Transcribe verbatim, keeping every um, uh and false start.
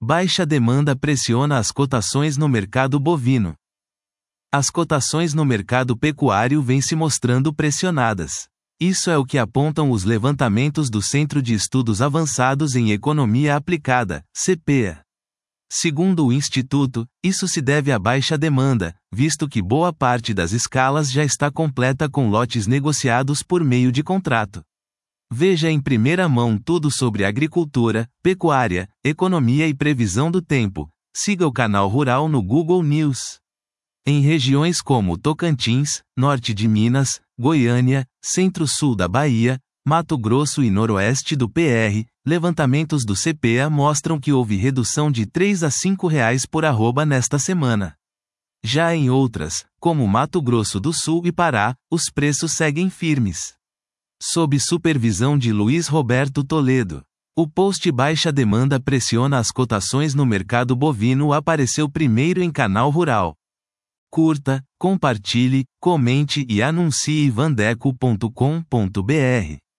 Baixa demanda pressiona as cotações no mercado bovino. As cotações no mercado pecuário vêm se mostrando pressionadas. Isso é o que apontam os levantamentos do Centro de Estudos Avançados em Economia Aplicada, C P E A. Segundo o Instituto, isso se deve à baixa demanda, visto que boa parte das escalas já está completa com lotes negociados por meio de contrato. Veja em primeira mão tudo sobre agricultura, pecuária, economia e previsão do tempo. Siga o canal Rural no Google News. Em regiões como Tocantins, norte de Minas, Goiânia, centro-sul da Bahia, Mato Grosso e noroeste do P R, levantamentos do C P E A mostram que houve redução de três a cinco reais por arroba nesta semana. Já em outras, como Mato Grosso do Sul e Pará, os preços seguem firmes. Sob supervisão de Luiz Roberto Toledo. O post Baixa Demanda pressiona as cotações no mercado bovino apareceu primeiro em Canal Rural. Curta, compartilhe, comente e anuncie vandeco ponto com ponto br.